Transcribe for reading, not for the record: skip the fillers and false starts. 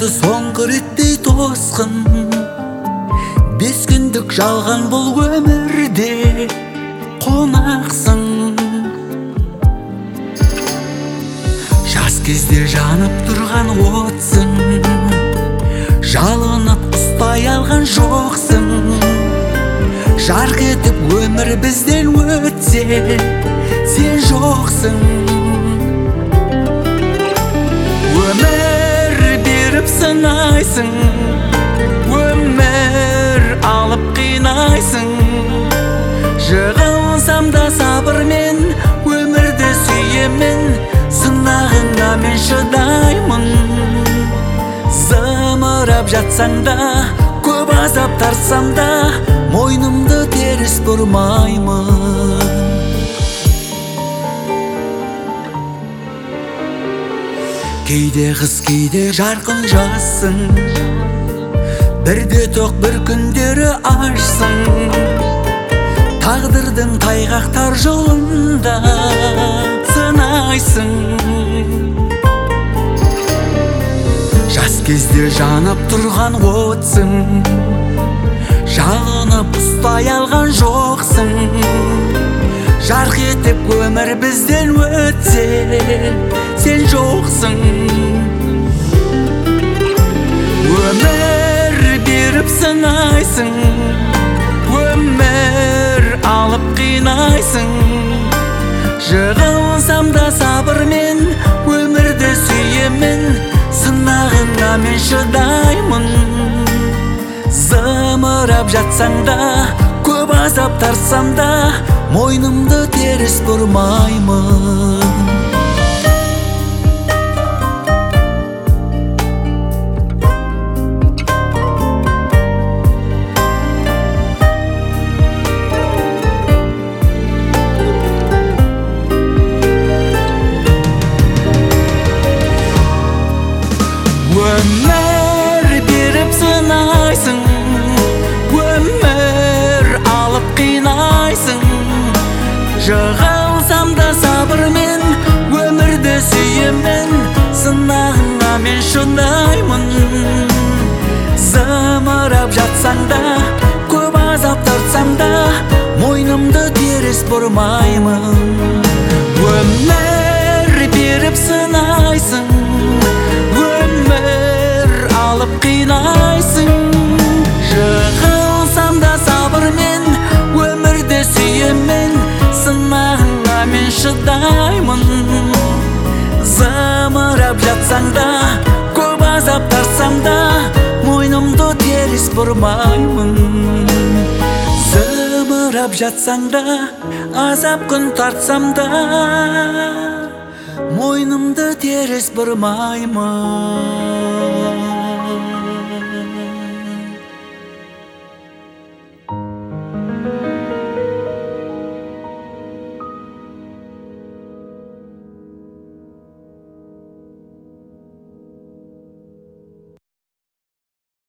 айтты соңғы реттей тосқын. 5 күндік жалған бұл өмірде қонақсың. Жас кезде жанып тұрған отсың, жалынып ұстай алған жоқсың. Жарқ етіп өмір бізден өтсе, сен жоқсың. Өмір беріп сынайсың, өмір алып қинайсың. Жығылсам да сабырмен өмірді сүйемін, сынағыңа мен шыдаймын. Зымырап жатсаң да, көп азап тартсам да, мойнымды теріс бұрмаймын. Кейде қыз, кейде жарқын жассың, бірде тоқ, бір күндері ашсың. Тағдырдың тайғақтар жолында сынайсың. Жас кезде жанып тұрған отсың, жалынып ұстай алған жоқсың. Жарқ етіп өмір бізден өтсе, сен жоқсың. Өмір беріп сынайсың, өмір алып қинайсың. Жығылсам да сабырмен өмірді сүйемін, сынағыңа мен шыдаймын. Зымырап жатсаң да, көп азап тартсам да, мойнымды теріс бұрмаймын. Өмір беріп сынайсың, өмір алып қинайсың. Жығылсам да сабырмен өмірді сүйемін, сынағыңа мен шыдаймын. Зымырап жатсаң да, көп азап тартсам да, мойнымды теріс бұрмаймын. Өмір беріп сынайсың, өмір алып қинайсың. Жығылсам да сабырмен өмірді сүйемін, сынағыңа мен шыдаймын. Зымырап жатсаң да, көп азап тартсам да, мойнымды теріс бұрмаймын. Зымырап жатсаң да, азап күн тартсам да, мойнымды теріс бұрмаймын.